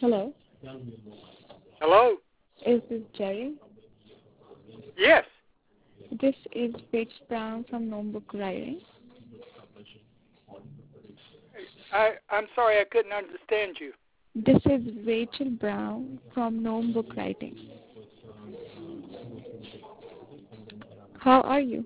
Hello, Hello? is this Jerry? Yes. This is Paige Brown from Notebook Writing. I'm sorry I couldn't understand you. This is Rachel Brown from Notebook Writing. How are you?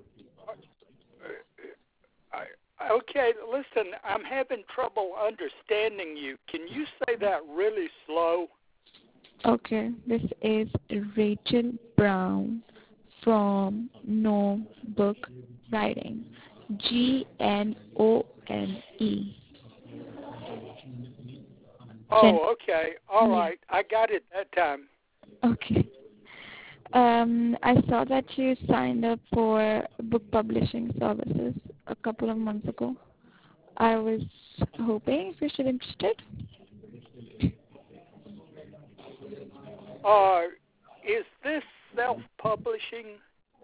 Okay, listen, I'm having trouble understanding you. Can you say that really slow? Okay, this is Rachel Brown from Notebook Writing. Gnone. Oh, okay. All right. I got it that time. Okay. I saw that you signed up for book publishing services a couple of months ago. I was hoping if you're still interested. Is this self-publishing?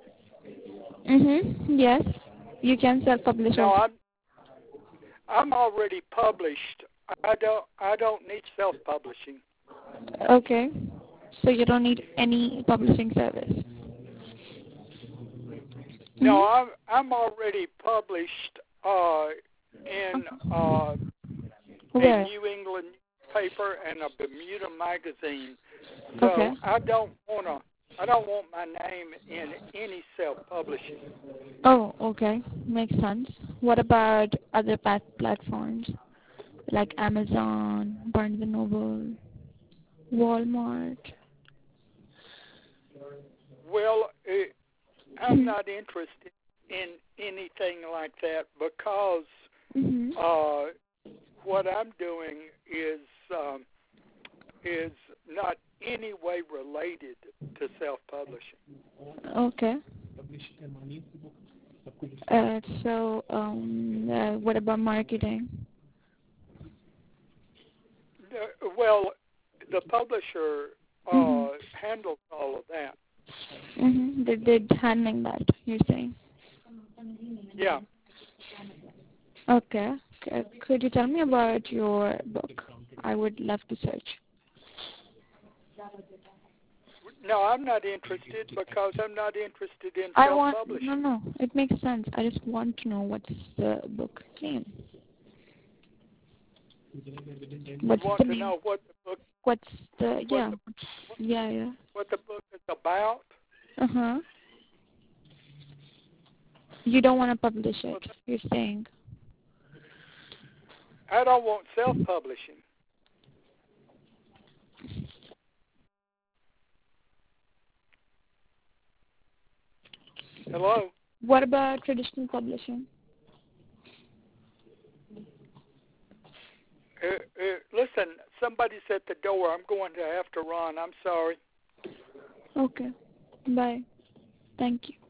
Yes, you can self-publish. No, I'm already published. I don't need self-publishing. Okay, so you don't need any publishing service. No, I'm already published in Where? a New England paper and a Bermuda magazine. So Okay. I don't want my name in any self-publishing. Oh, okay. Makes sense. What about other platforms like Amazon, Barnes& and Noble, Walmart? Well, I'm not interested in anything like that because what I'm doing is not any way related to self-publishing. Okay. What about marketing? Well, the publisher handles all of that. They did handling that, you're saying? Yeah. Okay. Could you tell me about your book? I would love to search. No, I'm not interested because I'm not interested in self-publishing. No, it makes sense. I just want to know what's the book name. What's You want the to name? know what the book? What's the What the book is about? You don't want to publish it, you're saying? I don't want self-publishing. Hello? What about traditional publishing? Listen, somebody's at the door. I'm going to have to run. I'm sorry. Okay. Bye. Thank you.